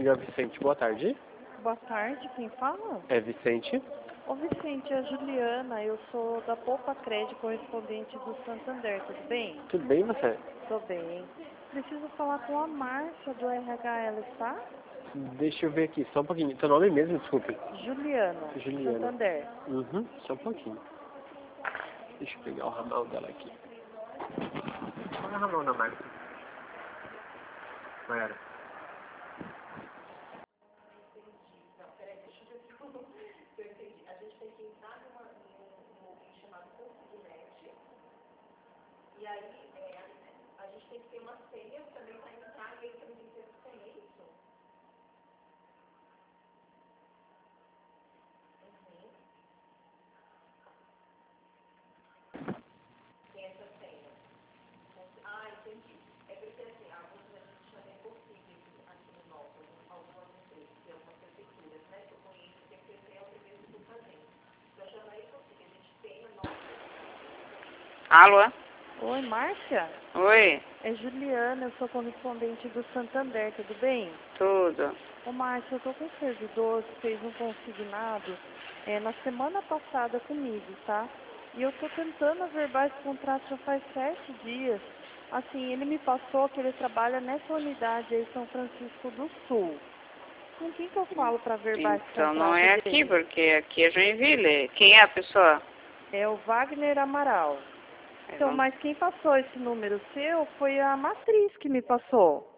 Miguel Vicente, boa tarde. Boa tarde, quem fala? É Vicente. Ô Vicente, é a Juliana, eu sou da Poupa Crédito, correspondente do Santander, tudo bem? Tudo bem você? Tô bem. Preciso falar com a Márcia do RH, ela está? Deixa eu ver aqui, só um pouquinho. Seu nome mesmo, desculpe. Juliana, Juliana. Santander. Uhum, só um pouquinho. Deixa eu pegar o ramal dela aqui. Qual é o ramal da Márcia? Mayara. E aí, a gente tem que ter uma senha também para entrar e aí também tem que ter senha, é isso? Tem essa senha. Ah, entendi. É porque assim, algumas vezes também é possível aqui no nosso, algumas empresas, tem algumas prefeituras, né, que eu conheço, tem que ter o primeiro que fazendo. Então, já não é isso assim, a gente tem a nossa. Alô? Oi, Márcia? Oi, É Juliana, eu sou correspondente do Santander, tudo bem? tudo. Ô Márcia, eu tô com um servidor que fez um consignado na semana passada comigo, tá? E eu tô tentando averbar esse contrato já faz 7 dias. Assim, ele me passou que ele trabalha nessa unidade aí, São Francisco do Sul. Com quem que eu falo para averbar esse Então contrato não é aqui, dele? porque aqui é Joinville. Quem é a pessoa? É o Wagner Amaral. Então, mas quem passou esse número seu foi a matriz que me passou.